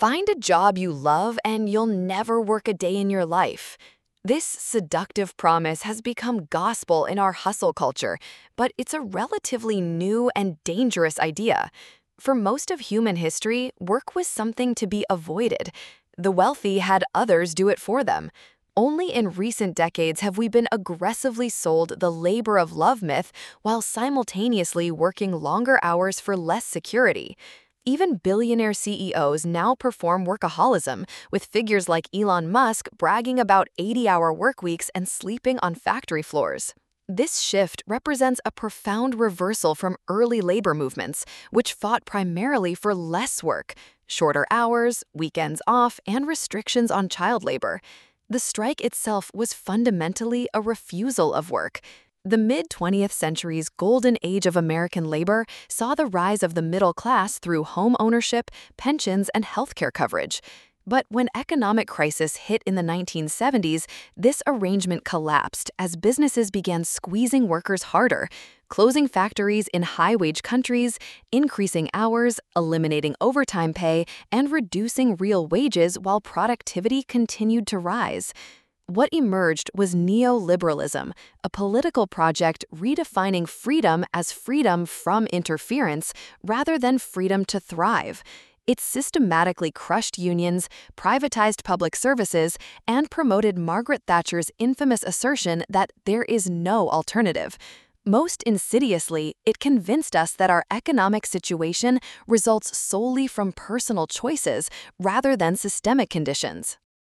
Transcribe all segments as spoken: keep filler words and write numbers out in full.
Find a job you love and you'll never work a day in your life. This seductive promise has become gospel in our hustle culture, but it's a relatively new and dangerous idea. For most of human history, work was something to be avoided. The wealthy had others do it for them. Only in recent decades have we been aggressively sold the labor of love myth while simultaneously working longer hours for less security. Even billionaire C E Os now perform workaholism, with figures like Elon Musk bragging about eighty-hour workweeks and sleeping on factory floors. This shift represents a profound reversal from early labor movements, which fought primarily for less work, shorter hours, weekends off, and restrictions on child labor. The strike itself was fundamentally a refusal of work. The mid-twentieth century's golden age of American labor saw the rise of the middle class through home ownership, pensions, and healthcare coverage. But when economic crisis hit in the nineteen seventies, this arrangement collapsed as businesses began squeezing workers harder, closing factories in high-wage countries, increasing hours, eliminating overtime pay, and reducing real wages while productivity continued to rise. What emerged was neoliberalism, a political project redefining freedom as freedom from interference rather than freedom to thrive. It systematically crushed unions, privatized public services, and promoted Margaret Thatcher's infamous assertion that there is no alternative. Most insidiously, it convinced us that our economic situation results solely from personal choices rather than systemic conditions.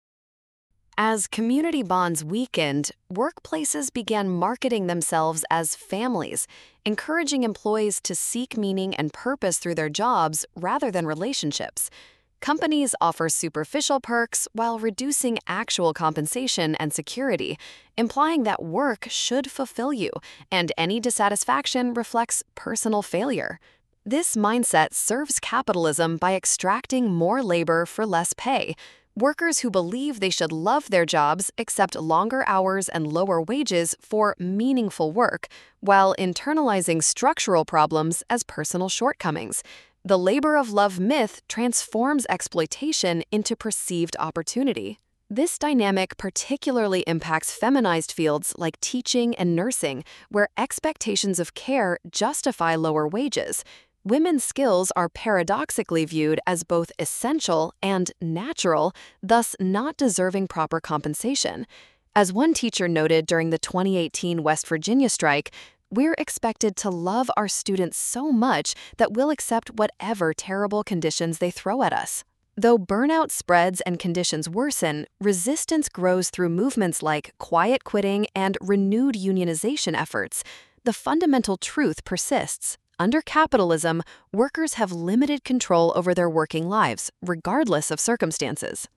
As community bonds weakened, workplaces began marketing themselves as families, encouraging employees to seek meaning and purpose through their jobs rather than relationships. Companies offer superficial perks while reducing actual compensation and security, implying that work should fulfill you, and any dissatisfaction reflects personal failure. This mindset serves capitalism by extracting more labor for less pay. Workers who believe they should love their jobs accept longer hours and lower wages for meaningful work, while internalizing structural problems as personal shortcomings. The labor of love myth transforms exploitation into perceived opportunity. This dynamic particularly impacts feminized fields like teaching and nursing, where expectations of care justify lower wages. Women's skills are paradoxically viewed as both essential and natural, thus not deserving proper compensation. As one teacher noted during the twenty eighteen West Virginia strike, we're expected to love our students so much that we'll accept whatever terrible conditions they throw at us. Though burnout spreads and conditions worsen, resistance grows through movements like quiet quitting and renewed unionization efforts. The fundamental truth persists. Under capitalism, workers have limited control over their working lives, regardless of circumstances.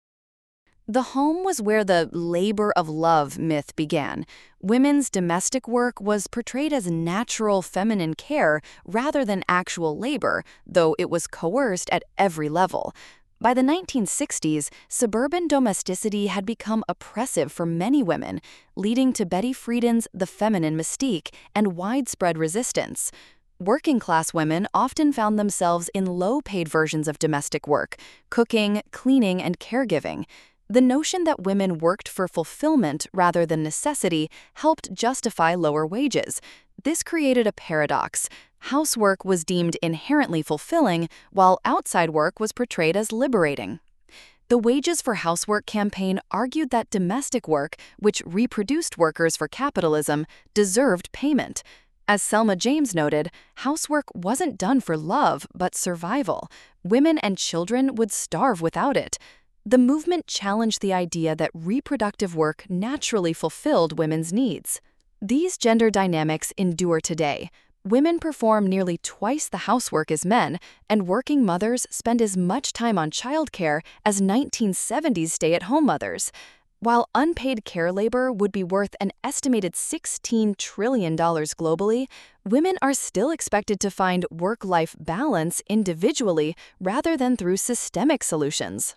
The home was where the labor of love myth began. Women's domestic work was portrayed as natural feminine care rather than actual labor, though it was coerced at every level. By the nineteen sixties, suburban domesticity had become oppressive for many women, leading to Betty Friedan's The Feminine Mystique and widespread resistance. Working-class women often found themselves in low-paid versions of domestic work, cooking, cleaning, and caregiving. The notion that women worked for fulfillment rather than necessity helped justify lower wages. This created a paradox. Housework was deemed inherently fulfilling, while outside work was portrayed as liberating. The Wages for Housework campaign argued that domestic work, which reproduced workers for capitalism, deserved payment. As Selma James noted, housework wasn't done for love, but survival. Women and children would starve without it. The movement challenged the idea that reproductive work naturally fulfilled women's needs. These gender dynamics endure today. Women perform nearly twice the housework as men, and working mothers spend as much time on childcare as nineteen seventies stay-at-home mothers. While unpaid care labor would be worth an estimated sixteen trillion dollars globally, women are still expected to find work-life balance individually rather than through systemic solutions.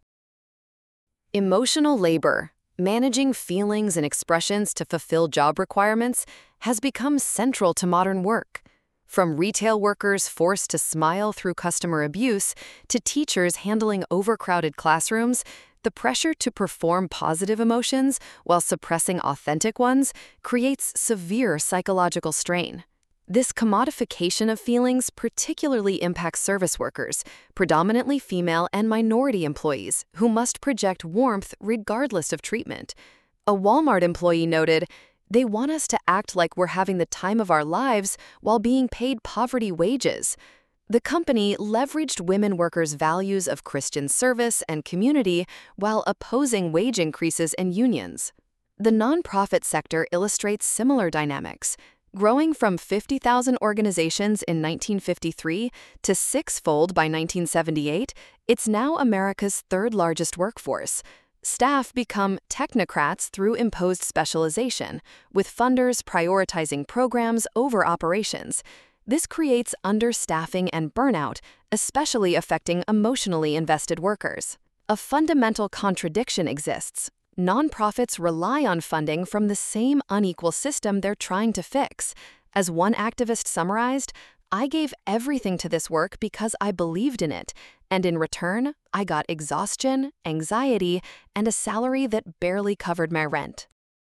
Emotional labor, managing feelings and expressions to fulfill job requirements, has become central to modern work. From retail workers forced to smile through customer abuse to teachers handling overcrowded classrooms, the pressure to perform positive emotions while suppressing authentic ones creates severe psychological strain. This commodification of feelings particularly impacts service workers, predominantly female and minority employees, who must project warmth regardless of treatment. A Walmart employee noted, "They want us to act like we're having the time of our lives while being paid poverty wages." The company leveraged women workers' values of Christian service and community while opposing wage increases and unions. The nonprofit sector illustrates similar dynamics. Growing from fifty thousand organizations in nineteen fifty-three to sixfold by nineteen seventy-eight, it's now America's third largest workforce. Staff become technocrats through imposed specialization, with funders prioritizing programs over operations. This creates understaffing and burnout, especially affecting emotionally invested workers. A fundamental contradiction exists. Nonprofits rely on funding from the same unequal system they're trying to fix. As one activist summarized, "I gave everything to this work because I believed in it, and in return, I got exhaustion, anxiety, and a salary that barely covered my rent."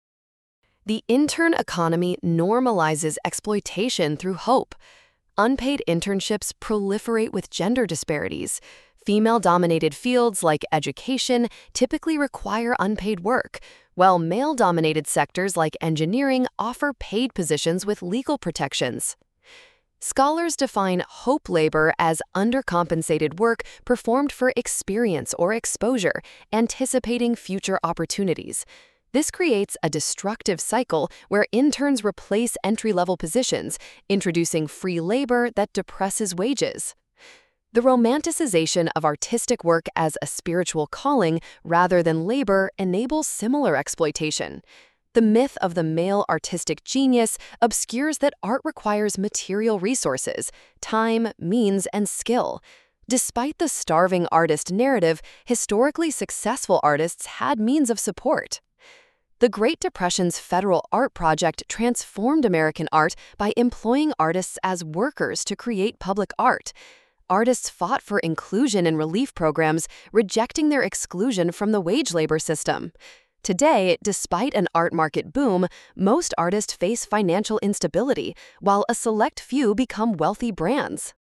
The intern economy normalizes exploitation through hope. Unpaid internships proliferate with gender disparities. Female-dominated fields like education typically require unpaid work, while male-dominated sectors like engineering offer paid positions with legal protections. Scholars define hope labor as undercompensated work performed for experience or exposure, anticipating future opportunities. This creates a destructive cycle where interns replace entry-level positions, introducing free labor that depresses wages. The romanticization of artistic work as a spiritual calling rather than labor enables similar exploitation. The myth of the male artistic genius obscures that art requires material resources, time, means, and skill. Despite the starving artist narrative, historically successful artists had means of support. The Great Depression's Federal Art Project transformed American art by employing artists as workers to create public art. Artists fought for inclusion in relief programs, rejecting their exclusion from the wage labor system. Today, despite an art market boom, most artists face financial instability, while a select few become wealthy brands.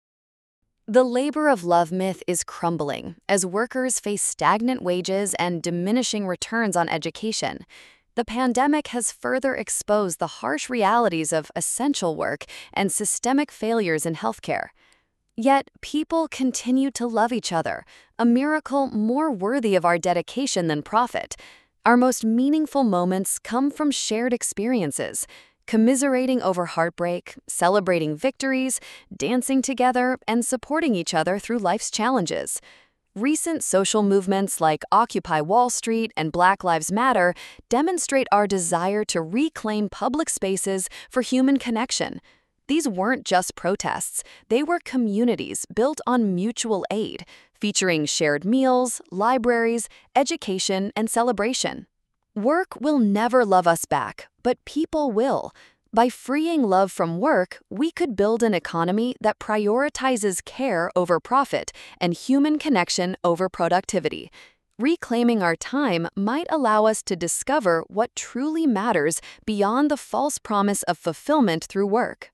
The labor of love myth is crumbling as workers face stagnant wages and diminishing returns on education. The pandemic has further exposed the harsh realities of essential work and systemic failures in healthcare. Yet, people continue to love each other, a miracle more worthy of our dedication than profit. Our most meaningful moments come from shared experiences, commiserating over heartbreak, celebrating victories, dancing together, and supporting each other through life's challenges. Recent social movements like Occupy Wall Street and Black Lives Matter demonstrate our desire to reclaim public spaces for human connection. These weren't just protests, they were communities built on mutual aid, featuring shared meals, libraries, education, and celebration. Work will never love us back, but people will. By freeing love from work, we could build an economy that prioritizes care over profit and human connection over productivity. Reclaiming our time might allow us to discover what truly matters beyond the false promise of fulfillment through work.